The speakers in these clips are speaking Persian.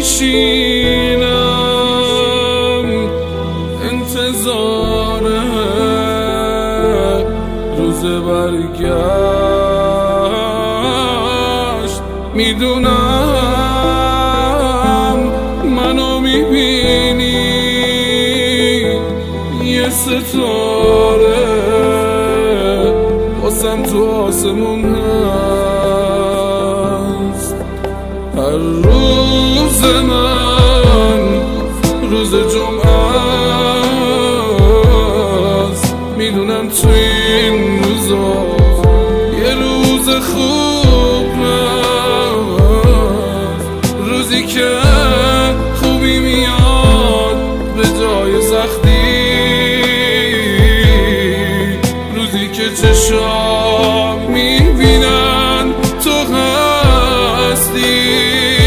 میشینم انتظار روز برگشت. میدونم منو میبینی یه ستاره واسم تو آسمون هست. هر روز من روز جمعه است، میدونم تو این روزا یه روز خوب هست، روزی که خوبی میاد به جای سختی، روزی که چشام میبینن تو هستی.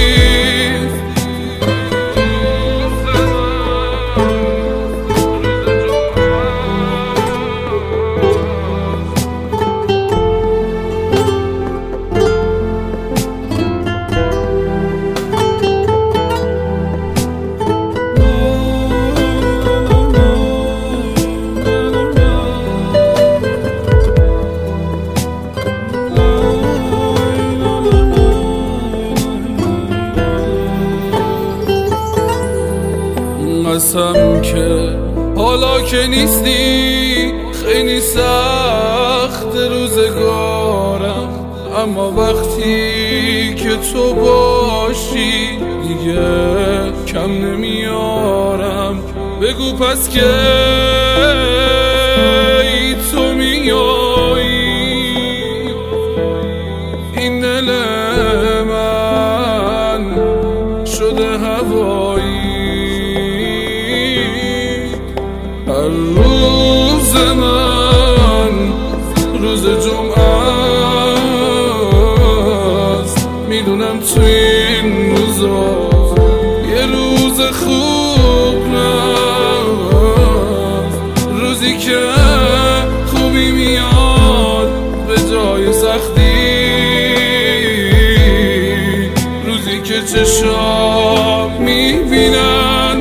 قسم که حالا که نیستی خیلی سخت روزگارم، اما وقتی که تو باشی دیگه کم نمیارم. بگو پس که ای تو میایی این دل من شده هوایی. هر روز من روز جمعه است، میدونم تو این روزا یه روز خوب هست، روزی که خوبی میاد به جای سختی، روزی که چشام میبینن